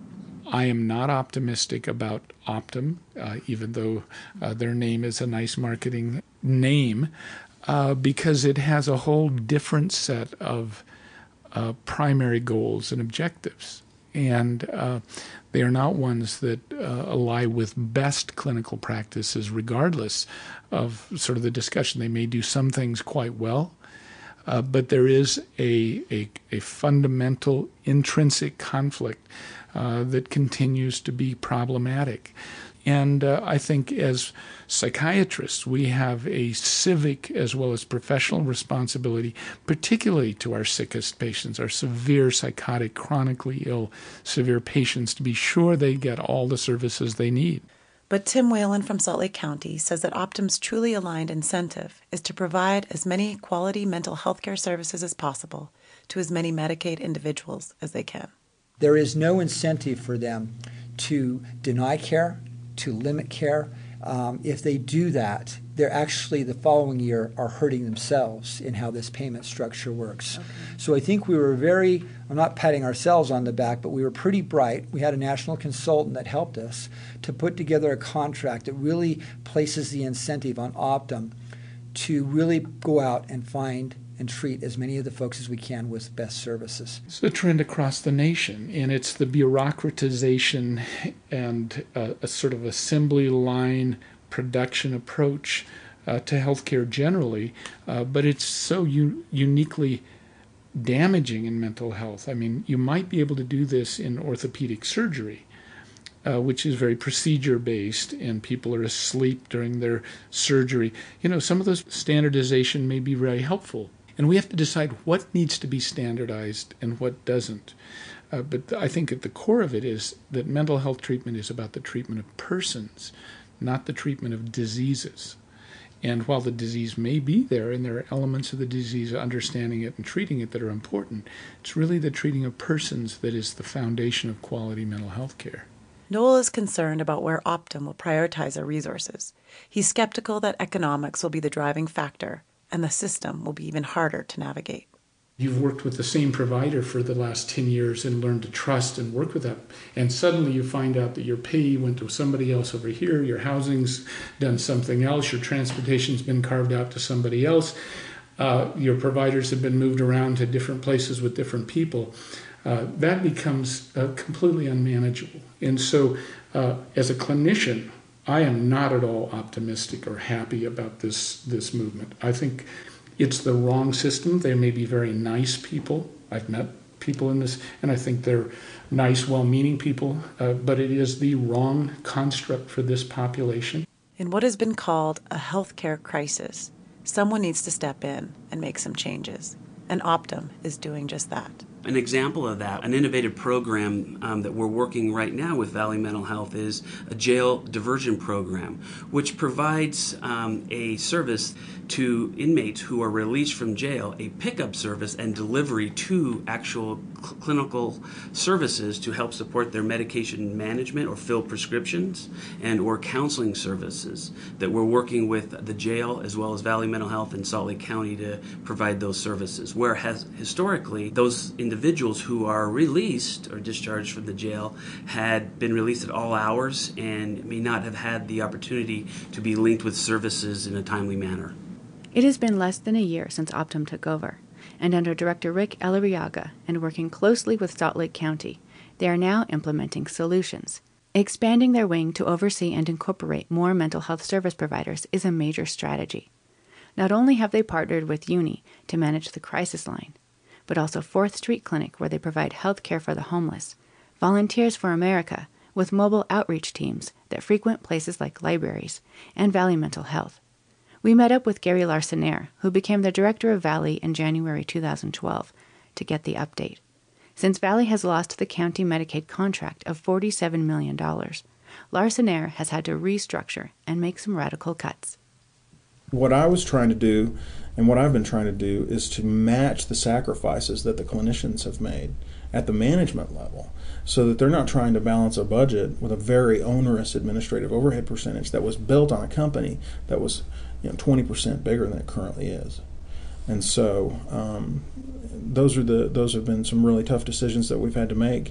I am not optimistic about Optum, uh, even though uh, their name is a nice marketing name, uh, because it has a whole different set of uh, primary goals and objectives. And uh, they are not ones that uh, ally with best clinical practices, regardless of sort of the discussion. They may do some things quite well, uh, but there is a, a, a fundamental intrinsic conflict uh, that continues to be problematic. And uh, I think as psychiatrists, we have a civic as well as professional responsibility, particularly to our sickest patients, our severe psychotic, chronically ill, severe patients, to be sure they get all the services they need. But Tim Whalen from Salt Lake County says that Optum's truly aligned incentive is to provide as many quality mental health care services as possible to as many Medicaid individuals as they can. There is no incentive for them to deny care, to limit care. Um, if they do that, they're actually the following year are hurting themselves in how this payment structure works. Okay. So I think we were very, I'm not patting ourselves on the back, but we were pretty bright. We had a national consultant that helped us to put together a contract that really places the incentive on Optum to really go out and find and treat as many of the folks as we can with best services. It's a trend across the nation, and it's the bureaucratization and uh, a sort of assembly line production approach uh, to healthcare generally, uh, but it's so u- uniquely damaging in mental health. I mean, you might be able to do this in orthopedic surgery, uh, which is very procedure-based, and people are asleep during their surgery. You know, some of those standardization may be very helpful. And we have to decide what needs to be standardized and what doesn't. Uh, but I think at the core of it is that mental health treatment is about the treatment of persons, not the treatment of diseases. And while the disease may be there, and there are elements of the disease, understanding it and treating it, that are important, it's really the treating of persons that is the foundation of quality mental health care. Noel is concerned about where Optum will prioritize their resources. He's skeptical that economics will be the driving factor, and the system will be even harder to navigate. You've worked with the same provider for the last ten years and learned to trust and work with that. And suddenly you find out that your payee went to somebody else over here, your housing's done something else, your transportation's been carved out to somebody else, uh, your providers have been moved around to different places with different people. Uh, that becomes uh, completely unmanageable. And so uh, as a clinician, I am not at all optimistic or happy about this, this movement. I think it's the wrong system. They may be very nice people. I've met people in this, and I think they're nice, well-meaning people, uh, but it is the wrong construct for this population. In what has been called a healthcare crisis, someone needs to step in and make some changes, and Optum is doing just that. An example of that, an innovative program um, that we're working right now with Valley Mental Health is a jail diversion program, which provides um, a service to inmates who are released from jail, a pickup service and delivery to actual cl- clinical services to help support their medication management or fill prescriptions, and or counseling services that we're working with the jail as well as Valley Mental Health in Salt Lake County to provide those services. Whereas historically, those individuals who are released or discharged from the jail had been released at all hours and may not have had the opportunity to be linked with services in a timely manner. It has been less than a year since Optum took over, and under Director Rick Elariaga and working closely with Salt Lake County, they are now implementing solutions. Expanding their wing to oversee and incorporate more mental health service providers is a major strategy. Not only have they partnered with Uni to manage the crisis line, but also Fourth Street Clinic, where they provide health care for the homeless, Volunteers for America, with mobile outreach teams that frequent places like libraries, and Valley Mental Health. We met up with Gary Larsenaire, who became the director of Valley in January two thousand twelve, to get the update. Since Valley has lost the county Medicaid contract of forty-seven million dollars, Larsenaire has had to restructure and make some radical cuts. What I was trying to do, and what I've been trying to do, is to match the sacrifices that the clinicians have made at the management level, so that they're not trying to balance a budget with a very onerous administrative overhead percentage that was built on a company that was, you know, twenty percent bigger than it currently is. And so um, those are the those have been some really tough decisions that we've had to make.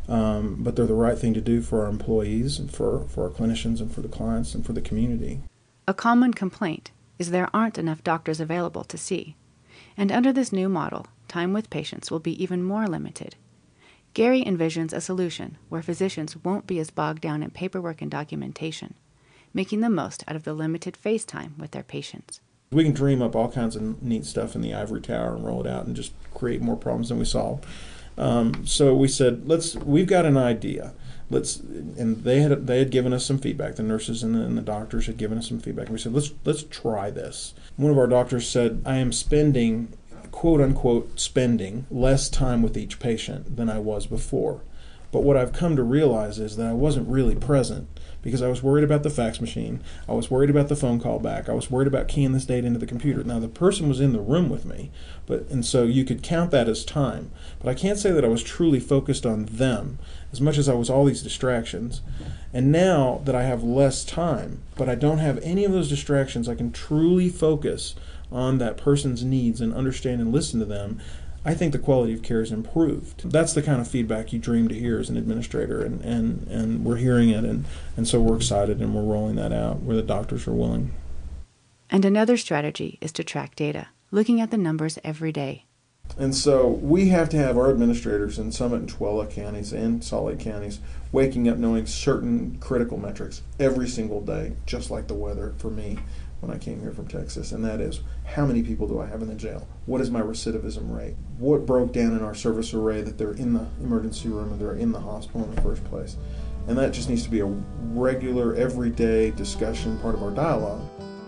Um, but they're the right thing to do for our employees and for, for our clinicians and for the clients and for the community. A common complaint is there aren't enough doctors available to see. And under this new model, time with patients will be even more limited. Gary envisions a solution where physicians won't be as bogged down in paperwork and documentation, making the most out of the limited face time with their patients. We can dream up all kinds of neat stuff in the ivory tower and roll it out and just create more problems than we solve. Um, so we said, let's. We've got an idea. Let's, and they had they had given us some feedback. The nurses and the, and the doctors had given us some feedback. And we said, let's let's try this. One of our doctors said, I am spending, quote unquote, spending less time with each patient than I was before. But what I've come to realize is that I wasn't really present because I was worried about the fax machine. I was worried about the phone call back. I was worried about keying this data into the computer. Now, the person was in the room with me, but and so you could count that as time. But I can't say that I was truly focused on them as much as I was all these distractions. And now that I have less time, but I don't have any of those distractions, I can truly focus on that person's needs and understand and listen to them. I think the quality of care is improved. That's the kind of feedback you dream to hear as an administrator, and, and, and we're hearing it, and, and so we're excited, and we're rolling that out where the doctors are willing. And another strategy is to track data, looking at the numbers every day. And so we have to have our administrators in Summit and Tuala counties and Salt Lake counties waking up knowing certain critical metrics every single day, just like the weather for me when I came here from Texas, and that is, how many people do I have in the jail? What is my recidivism rate? What broke down in our service array that they're in the emergency room and they're in the hospital in the first place? And that just needs to be a regular, everyday discussion, part of our dialogue.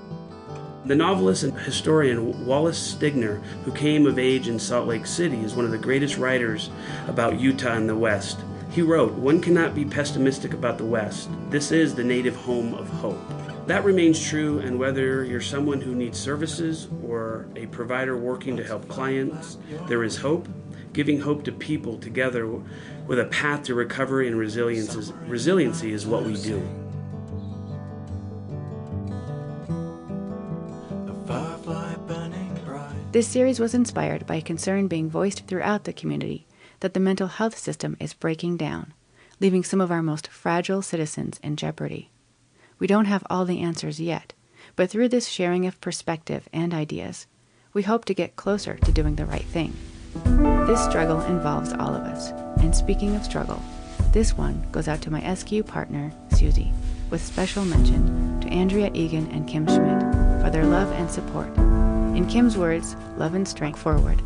The novelist and historian Wallace Stigner, who came of age in Salt Lake City, is one of the greatest writers about Utah and the West. He wrote, "One cannot be pessimistic about the West. This is the native home of hope." That remains true, and whether you're someone who needs services or a provider working to help clients, there is hope. Giving hope to people together with a path to recovery and resilience is, resiliency is what we do. This series was inspired by a concern being voiced throughout the community that the mental health system is breaking down, leaving some of our most fragile citizens in jeopardy. We don't have all the answers yet, but through this sharing of perspective and ideas, we hope to get closer to doing the right thing. This struggle involves all of us, and speaking of struggle, this one goes out to my S Q partner, Susie, with special mention to Andrea Egan and Kim Schmidt for their love and support. In Kim's words, love and strength forward.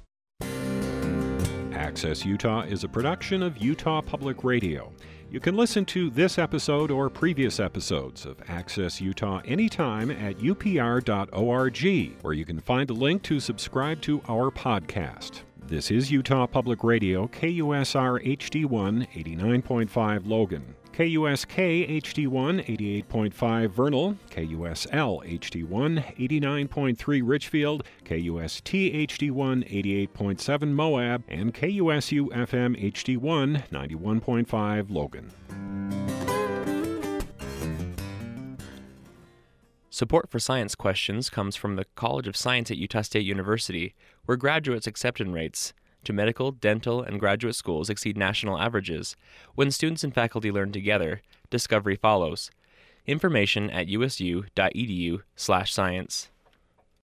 Access Utah is a production of Utah Public Radio. You can listen to this episode or previous episodes of Access Utah anytime at U P R dot org, where you can find a link to subscribe to our podcast. This is Utah Public Radio, K U S R H D one, eighty-nine point five Logan, K U S K H D one, eighty-eight point five Vernal, K U S L H D one, eighty-nine point three Richfield, K U S T H D one, eighty-eight point seven Moab, and K U S U F M H D one, ninety-one point five Logan. Support for science questions comes from the College of Science at Utah State University, where graduates' acceptance rates to medical, dental, and graduate schools exceed national averages. When students and faculty learn together, discovery follows. Information at usu dot e d u slash science.